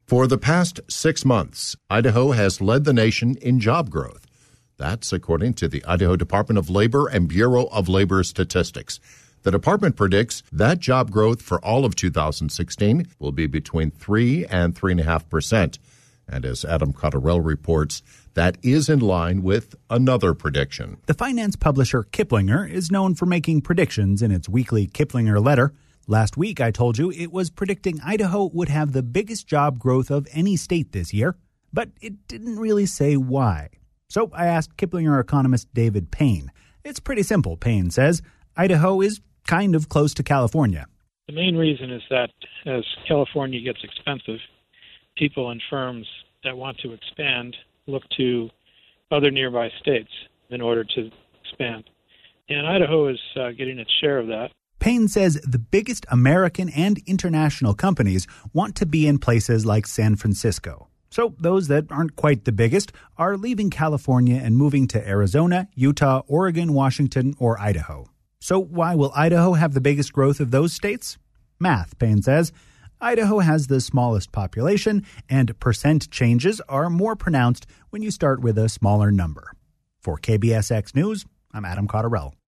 For the past 6 months, Idaho has led the nation in job growth. That's according to the Idaho Department of Labor and Bureau of Labor Statistics. The department predicts that job growth for all of 2016 will be between 3 and 3.5%. And as Adam Cotterell reports, that is in line with another prediction. The finance publisher Kiplinger is known for making predictions in its weekly Kiplinger letter. Last week, I told you it was predicting Idaho would have the biggest job growth of any state this year, but it didn't really say why. So I asked Kiplinger economist David Payne. It's pretty simple, Payne says. Idaho is kind of close to California. The main reason is that as California gets expensive, people and firms that want to expand look to other nearby states in order to expand. And Idaho is getting its share of that. Payne says the biggest American and international companies want to be in places like San Francisco. So those that aren't quite the biggest are leaving California and moving to Arizona, Utah, Oregon, Washington, or Idaho. So why will Idaho have the biggest growth of those states? Math, Payne says. Idaho has the smallest population, and percent changes are more pronounced when you start with a smaller number. For KBSX News, I'm Adam Cotterell.